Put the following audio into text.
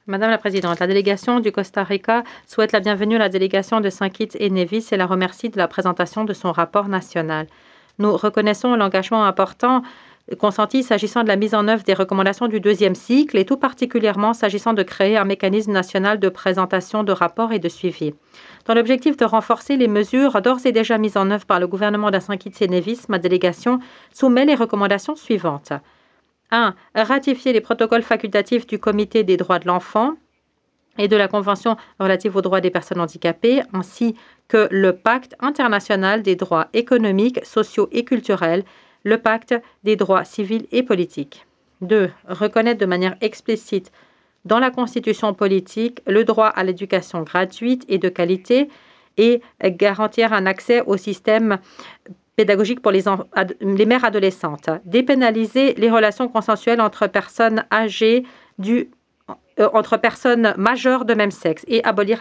Madame la Présidente, la délégation du Costa Rica souhaite la bienvenue à la délégation de Saint Kitts et Nevis et la remercie de la présentation de son rapport national. Nous reconnaissons l'engagement important consenti s'agissant de la mise en œuvre des recommandations du deuxième cycle et tout particulièrement s'agissant de créer un mécanisme national de présentation de rapports et de suivi. Dans l'objectif de renforcer les mesures d'ores et déjà mises en œuvre par le gouvernement de Saint Kitts et Nevis, ma délégation soumet les recommandations suivantes. 1. Ratifier les protocoles facultatifs du Comité des droits de l'enfant et de la Convention relative aux droits des personnes handicapées, ainsi que le Pacte international des droits économiques, sociaux et culturels, le Pacte des droits civils et politiques. 2. Reconnaître de manière explicite dans la Constitution politique le droit à l'éducation gratuite et de qualité et garantir un accès au système pédagogique pour les mères adolescentes. Dépénaliser les relations consensuelles entre personnes âgées entre personnes majeures de même sexe et abolir